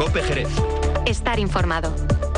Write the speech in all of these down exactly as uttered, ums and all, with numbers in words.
COPE Jerez. Estar informado.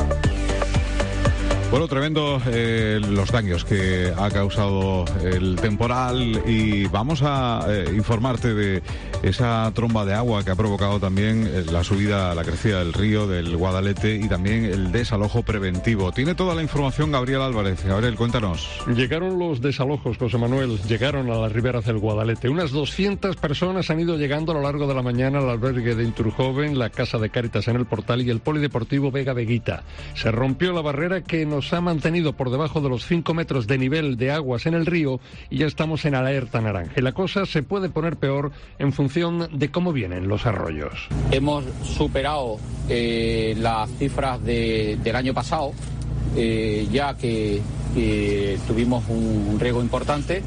Bueno, tremendo eh, los daños que ha causado el temporal y vamos a eh, informarte de esa tromba de agua que ha provocado también eh, la subida, la crecida del río, del Guadalete y también el desalojo preventivo. Tiene toda la información Gabriel Álvarez. Gabriel, cuéntanos. Llegaron los desalojos, José Manuel, llegaron a las riberas del Guadalete. Unas doscientas personas han ido llegando a lo largo de la mañana al albergue de Inturjoven, la Casa de Cáritas en el Portal y el Polideportivo Vega Veguita. Se rompió la barrera que nos Nos ha mantenido por debajo de los cinco metros de nivel de aguas en el río y ya estamos en alerta naranja. Y la cosa se puede poner peor en función de cómo vienen los arroyos. Hemos superado eh, las cifras de, del año pasado, eh, ya que, que tuvimos un, un riego importante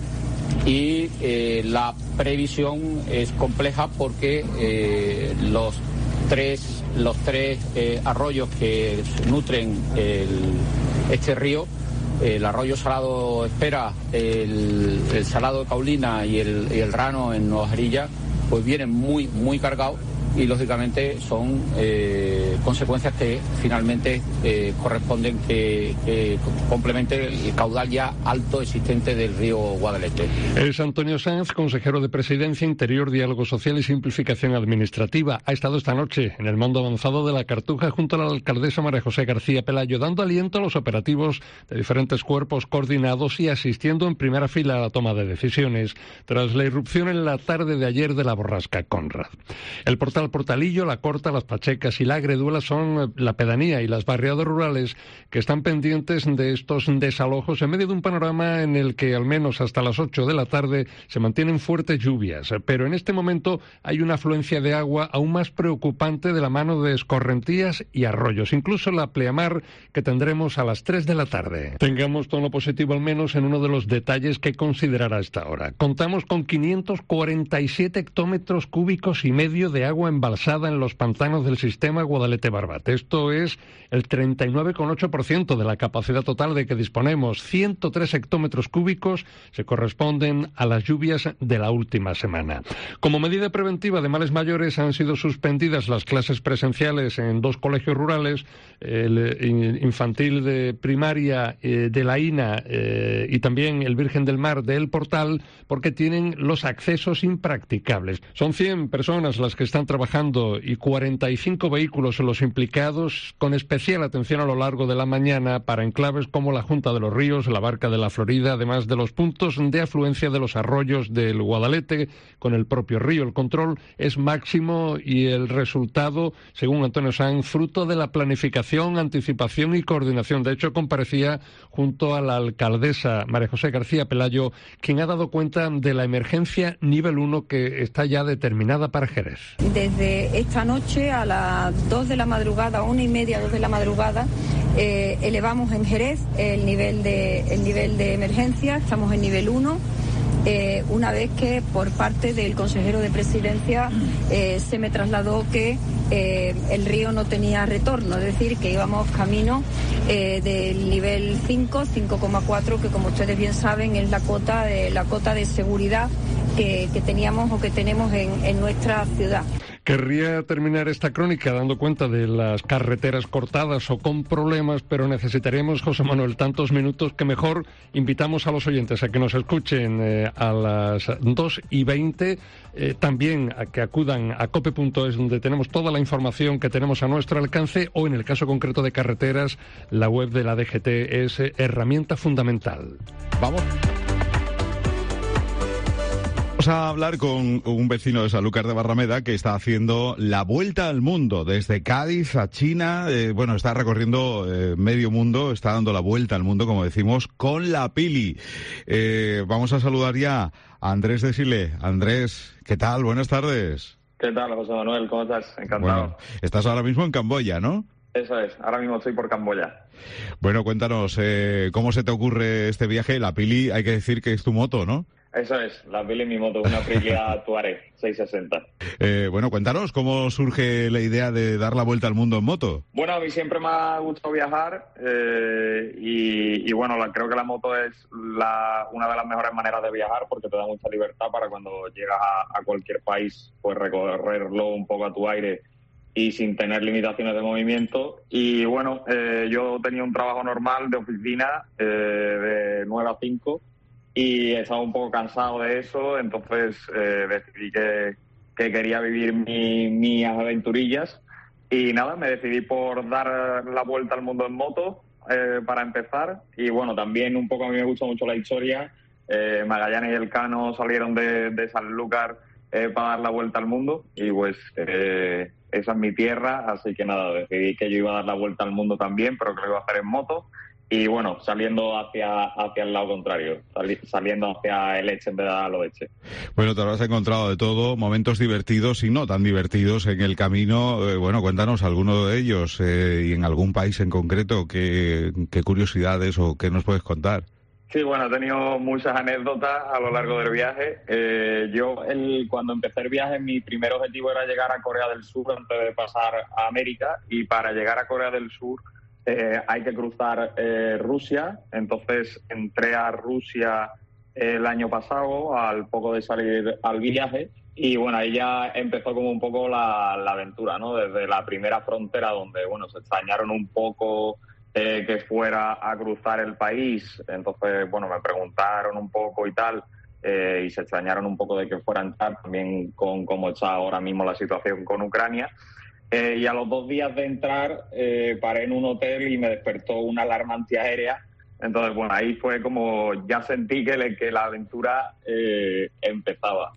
y eh, la previsión es compleja porque eh, los tres los tres eh, arroyos que nutren el, este río, el arroyo Salado Espera, el, el Salado de Caulina y el, y el Rano en Nueva Jarilla, pues vienen muy, muy cargados y lógicamente son eh, consecuencias que finalmente eh, corresponden que, que complemente el caudal ya alto existente del río Guadalete. Es Antonio Sanz, consejero de Presidencia, Interior, Diálogo Social y Simplificación Administrativa. Ha estado esta noche en el mando avanzado de la Cartuja junto a la alcaldesa María José García Pelayo, dando aliento a los operativos de diferentes cuerpos coordinados y asistiendo en primera fila a la toma de decisiones tras la irrupción en la tarde de ayer de la borrasca Conrad. El portal Portalillo, La Corta, Las Pachecas y La Agreduela son la pedanía y las barriadas rurales que están pendientes de estos desalojos en medio de un panorama en el que al menos hasta las ocho de la tarde se mantienen fuertes lluvias. Pero en este momento hay una afluencia de agua aún más preocupante de la mano de escorrentías y arroyos, incluso la pleamar que tendremos a las tres de la tarde. Tengamos tono positivo al menos en uno de los detalles que considerar a esta hora. Contamos con quinientos cuarenta y siete hectómetros cúbicos y medio de agua embalsada en los pantanos del sistema Guadalete-Barbate. Esto es el treinta y nueve coma ocho por ciento de la capacidad total de que disponemos. ciento tres hectómetros cúbicos se corresponden a las lluvias de la última semana. Como medida preventiva de males mayores han sido suspendidas las clases presenciales en dos colegios rurales, el infantil de primaria eh, de la I N A eh, y también el Virgen del Mar de El Portal, porque tienen los accesos impracticables. Son cien personas las que están trabajando y cuarenta y cinco vehículos los implicados, con especial atención a lo largo de la mañana para enclaves como la Junta de los Ríos, la Barca de la Florida, además de los puntos de afluencia de los arroyos del Guadalete con el propio río. El control es máximo y el resultado, según Antonio Sanz, fruto de la planificación, anticipación y coordinación. De hecho, comparecía junto a la alcaldesa María José García Pelayo, quien ha dado cuenta de la emergencia nivel uno que está ya determinada para Jerez. Desde esta noche a las dos de la madrugada, una y media, dos de la madrugada, eh, elevamos en Jerez el nivel de, el nivel de emergencia, estamos en nivel uno. Eh, una vez que por parte del consejero de Presidencia eh, se me trasladó que eh, el río no tenía retorno, es decir, que íbamos camino eh, del nivel cinco, cinco coma cuatro, que como ustedes bien saben es la cota de, la cota de seguridad que, que teníamos o que tenemos en, en nuestra ciudad. Querría terminar esta crónica dando cuenta de las carreteras cortadas o con problemas, pero necesitaremos, José Manuel, tantos minutos que mejor invitamos a los oyentes a que nos escuchen eh, a las dos y veinte, eh, también a que acudan a cope punto es, donde tenemos toda la información que tenemos a nuestro alcance, o en el caso concreto de carreteras, la web de la D G T es herramienta fundamental. Vamos. Vamos a hablar con un vecino de Sanlúcar de Barrameda que está haciendo la vuelta al mundo, desde Cádiz a China. Eh, bueno, está recorriendo eh, medio mundo, está dando la vuelta al mundo, como decimos, con la Pili. Eh, vamos a saludar ya a Andrés de Sile. Andrés, ¿qué tal? Buenas tardes. ¿Qué tal, José Manuel? ¿Cómo estás? Encantado. Bueno, estás ahora mismo en Camboya, ¿no? Eso es, ahora mismo estoy por Camboya. Bueno, cuéntanos, eh, ¿cómo se te ocurre este viaje? La Pili, hay que decir que es tu moto, ¿no? Eso es, la Pili es mi moto, una Aprilia Tuareg seiscientos sesenta. Eh, bueno, cuéntanos, ¿cómo surge la idea de dar la vuelta al mundo en moto? Bueno, a mí siempre me ha gustado viajar eh, y, y bueno, la, creo que la moto es la, una de las mejores maneras de viajar porque te da mucha libertad para cuando llegas a, a cualquier país, pues recorrerlo un poco a tu aire y sin tener limitaciones de movimiento. Y bueno, eh, yo tenía un trabajo normal de oficina eh, de nueve a cinco y estaba un poco cansado de eso, entonces eh, decidí que, que quería vivir mi, mis aventurillas y nada, me decidí por dar la vuelta al mundo en moto eh, para empezar. Y bueno, también un poco a mí me gusta mucho la historia. eh, Magallanes y Elcano salieron de, de Sanlúcar eh, para dar la vuelta al mundo y pues eh, esa es mi tierra, así que nada, decidí que yo iba a dar la vuelta al mundo también, pero que lo iba a hacer en moto. Y bueno, saliendo hacia hacia el lado contrario, sali, saliendo hacia el Elche en vez de al oeste. Bueno, te lo has encontrado de todo, momentos divertidos y no tan divertidos en el camino. Eh, bueno, cuéntanos alguno de ellos eh, y en algún país en concreto, ¿qué, qué curiosidades o qué nos puedes contar? Sí, bueno, he tenido muchas anécdotas a lo largo del viaje. Eh, yo, el, cuando empecé el viaje, mi primer objetivo era llegar a Corea del Sur antes de pasar a América, y para llegar a Corea del Sur Eh, hay que cruzar eh, Rusia. Entonces entré a Rusia el año pasado, al poco de salir al viaje, y bueno, ahí ya empezó como un poco la, la aventura, ¿no? Desde la primera frontera, donde bueno, se extrañaron un poco eh, que fuera a cruzar el país. Entonces bueno, me preguntaron un poco y tal, eh, y se extrañaron un poco de que fuera a entrar, también con cómo está ahora mismo la situación con Ucrania. Eh, y a los dos días de entrar eh, paré en un hotel y me despertó una alarma antiaérea. Entonces, bueno, ahí fue como ya sentí que, le, que la aventura eh, empezaba.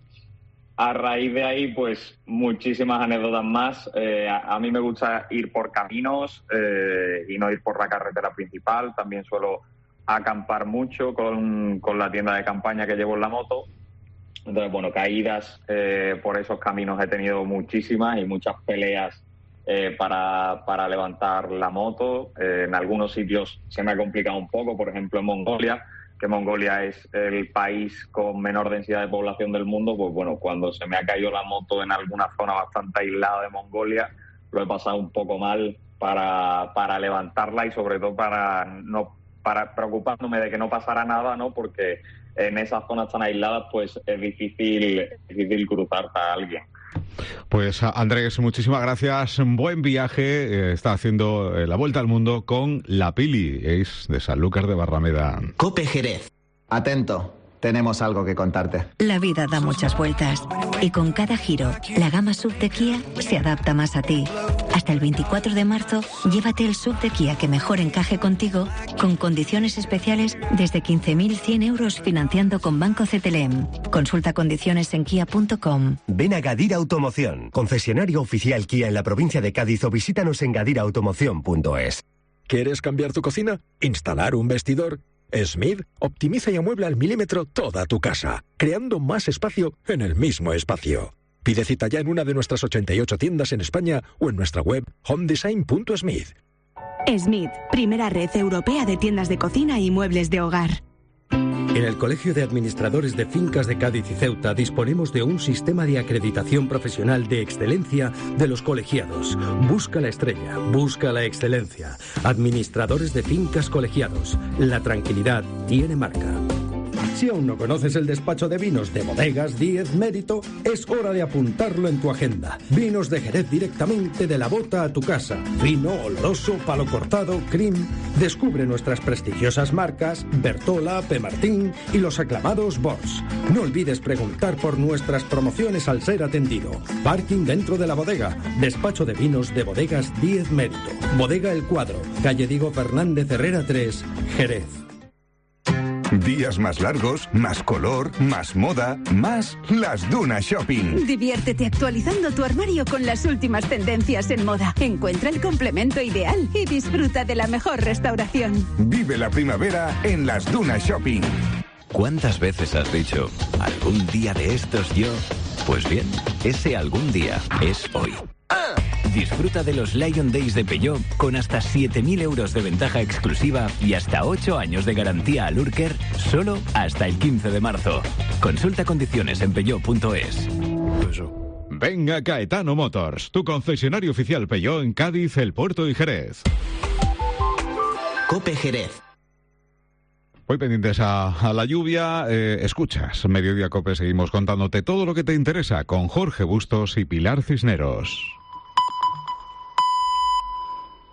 A raíz de ahí, pues, muchísimas anécdotas más. Eh, a, a mí me gusta ir por caminos eh, y no ir por la carretera principal. También suelo acampar mucho con, con la tienda de campaña que llevo en la moto. Entonces, bueno, caídas eh, por esos caminos he tenido muchísimas, y muchas peleas eh, para, para levantar la moto. Eh, en algunos sitios se me ha complicado un poco, por ejemplo en Mongolia, que Mongolia es el país con menor densidad de población del mundo. Pues bueno, cuando se me ha caído la moto en alguna zona bastante aislada de Mongolia, lo he pasado un poco mal para, para levantarla, y sobre todo para no para preocupándome de que no pasara nada, ¿no? Porque en esas zonas tan aisladas, pues es difícil, es difícil cruzar a alguien. Pues Andrés, muchísimas gracias. Buen viaje. Eh, está haciendo eh, la vuelta al mundo con la Pili, es de Sanlúcar de Barrameda. Cope Jerez. Atento. Tenemos algo que contarte. La vida da muchas vueltas y con cada giro, la gama S U V de Kia se adapta más a ti. Hasta el veinticuatro de marzo, llévate el S U V de Kia que mejor encaje contigo, con condiciones especiales desde quince mil cien euros financiando con Banco C T L M. Consulta condiciones en kia punto com. Ven a Gadir Automoción, concesionario oficial Kia en la provincia de Cádiz, o visítanos en gadir automoción punto es. ¿Quieres cambiar tu cocina? ¿Instalar un vestidor? Smith optimiza y amuebla al milímetro toda tu casa, creando más espacio en el mismo espacio. Pide cita ya en una de nuestras ochenta y ocho tiendas en España o en nuestra web home design punto smith. Smith, primera red europea de tiendas de cocina y muebles de hogar. En el Colegio de Administradores de Fincas de Cádiz y Ceuta disponemos de un sistema de acreditación profesional de excelencia de los colegiados. Busca la estrella, busca la excelencia. Administradores de Fincas Colegiados. La tranquilidad tiene marca. Si aún no conoces el despacho de vinos de Bodegas Díez Mérito, es hora de apuntarlo en tu agenda. Vinos de Jerez directamente de la bota a tu casa. Vino, oloroso, palo cortado, cream. Descubre nuestras prestigiosas marcas Bertola, P. Martín y los aclamados Bors. No olvides preguntar por nuestras promociones al ser atendido. Parking dentro de la bodega. Despacho de vinos de Bodegas Díez Mérito. Bodega El Cuadro, calle Diego Fernández Herrera tres, Jerez. Días más largos, más color, más moda, más Las Dunas Shopping. Diviértete actualizando tu armario con las últimas tendencias en moda. Encuentra el complemento ideal y disfruta de la mejor restauración. Vive la primavera en Las Dunas Shopping. ¿Cuántas veces has dicho, algún día de estos yo? Pues bien, ese algún día es hoy. ¡Ah! Disfruta de los Lion Days de Peugeot con hasta siete mil euros de ventaja exclusiva y hasta ocho años de garantía al Urker, solo hasta el quince de marzo. Consulta condiciones en peugeot punto es. Venga Caetano Motors, tu concesionario oficial Peugeot en Cádiz, El Puerto y Jerez. Cope Jerez. Hoy pendientes a, a la lluvia, eh, escuchas Mediodía Cope, seguimos contándote todo lo que te interesa con Jorge Bustos y Pilar Cisneros.